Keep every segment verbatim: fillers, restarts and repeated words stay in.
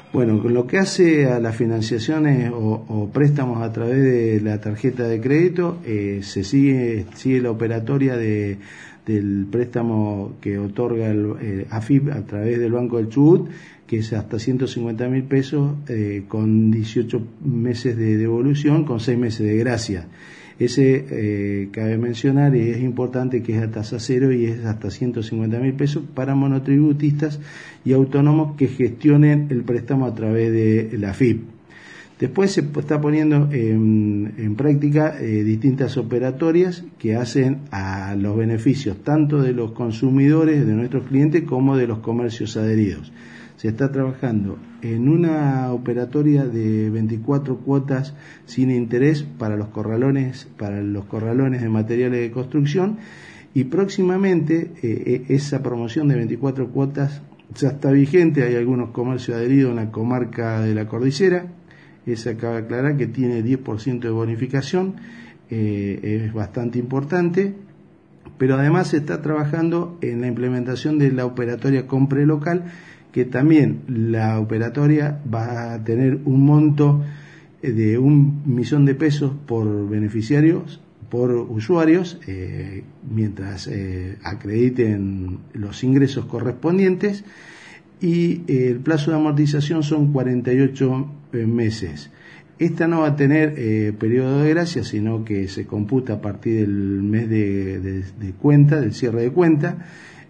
Bueno, con lo que hace a las financiaciones o, o préstamos a través de la tarjeta de crédito, eh, se sigue sigue la operatoria de, del préstamo que otorga el eh, A F I P a través del Banco del Chubut, que es hasta ciento cincuenta mil pesos eh, con dieciocho meses de devolución, con seis meses de gracia. Ese, eh, cabe mencionar, y es importante, que es a tasa cero y es hasta ciento cincuenta mil pesos para monotributistas y autónomos que gestionen el préstamo a través de la A F I P. Después se está poniendo en, en práctica eh, distintas operatorias que hacen a los beneficios tanto de los consumidores, de nuestros clientes, como de los comercios adheridos. Se está trabajando en una operatoria de veinticuatro cuotas sin interés para los corralones, para los corralones de materiales de construcción, y próximamente eh, esa promoción de veinticuatro cuotas ya está vigente. Hay algunos comercios adheridos en la comarca de la Cordillera. Esa cabe aclarar que tiene diez por ciento de bonificación, eh, es bastante importante. Pero además se está trabajando en la implementación de la operatoria Compre Local, que también la operatoria va a tener un monto de un millón de pesos por beneficiarios, por usuarios, eh, mientras eh, acrediten los ingresos correspondientes, y eh, el plazo de amortización son cuarenta y ocho eh, meses. Esta no va a tener eh, periodo de gracia, sino que se computa a partir del mes de, de, de cuenta, del cierre de cuenta,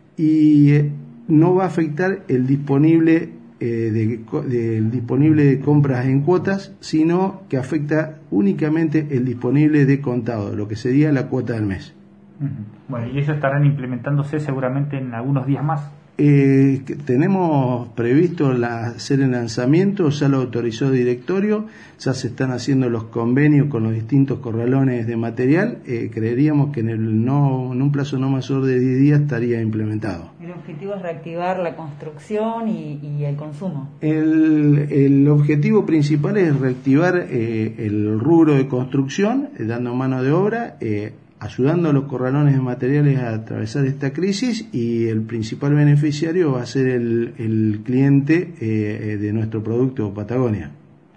y eh, no va a afectar el disponible eh, de, de, el disponible de compras en cuotas, sino que afecta únicamente el disponible de contado, lo que sería la cuota del mes. Bueno, y ellos estarán implementándose seguramente en algunos días más. Eh, tenemos previsto la, hacer el lanzamiento, ya lo autorizó el directorio, ya se están haciendo los convenios con los distintos corralones de material. Eh, creeríamos que en, el no, en un plazo no mayor de diez días estaría implementado. El objetivo es reactivar la construcción y, y el consumo. El, el objetivo principal es reactivar eh, el rubro de construcción, eh, dando mano de obra, eh, ayudando a los corralones de materiales a atravesar esta crisis, y el principal beneficiario va a ser el, el cliente eh, de nuestro producto Patagonia.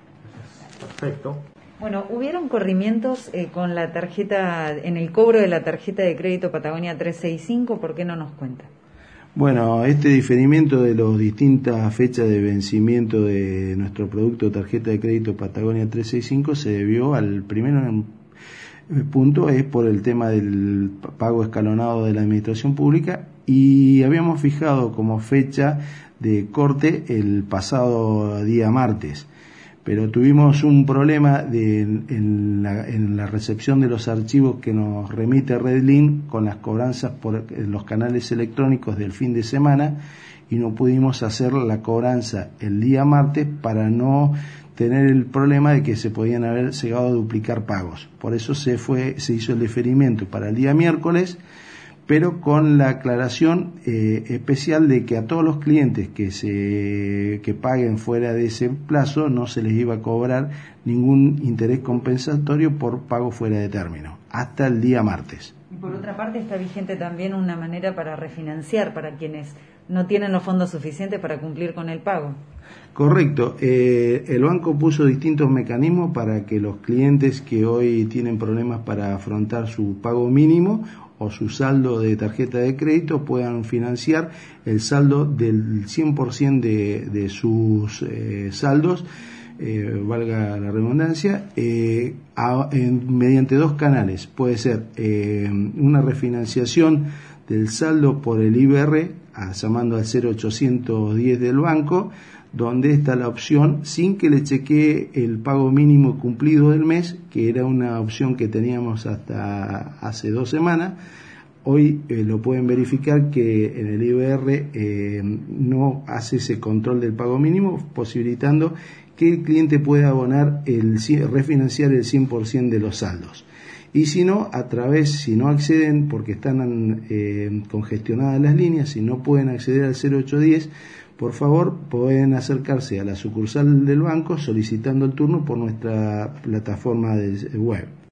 Perfecto. Bueno, hubieron corrimientos eh, con la tarjeta, en el cobro de la tarjeta de crédito Patagonia trescientos sesenta y cinco, ¿por qué no nos cuenta? Bueno, este diferimiento de las distintas fechas de vencimiento de nuestro producto tarjeta de crédito Patagonia trescientos sesenta y cinco se debió al primero punto es por el tema del pago escalonado de la administración pública, y habíamos fijado como fecha de corte el pasado día martes, pero tuvimos un problema de, en, la, en la recepción de los archivos que nos remite Redlin con las cobranzas por los canales electrónicos del fin de semana, y no pudimos hacer la cobranza el día martes para no tener el problema de que se podían haber llegado a duplicar pagos. Por eso se fue, se hizo el diferimiento para el día miércoles, pero con la aclaración eh, especial de que a todos los clientes que se que paguen fuera de ese plazo no se les iba a cobrar ningún interés compensatorio por pago fuera de término, hasta el día martes. Y por otra parte está vigente también una manera para refinanciar para quienes no tienen los fondos suficientes para cumplir con el pago. Correcto. Eh, el banco puso distintos mecanismos para que los clientes que hoy tienen problemas para afrontar su pago mínimo o su saldo de tarjeta de crédito puedan financiar el saldo del cien por ciento de, de sus eh, saldos, eh, valga la redundancia, eh, a, en, mediante dos canales. Puede ser eh, una refinanciación del saldo por el I B R, a, llamando al cero ochocientos diez del banco, donde está la opción sin que le chequee el pago mínimo cumplido del mes, que era una opción que teníamos hasta hace dos semanas. Hoy eh, lo pueden verificar que en el I B R eh, no hace ese control del pago mínimo, posibilitando que el cliente pueda abonar, el refinanciar el cien por ciento de los saldos. Y si no, a través, si no acceden porque están eh, congestionadas las líneas, si no pueden acceder al cero ocho diez, por favor pueden acercarse a la sucursal del banco solicitando el turno por nuestra plataforma de web.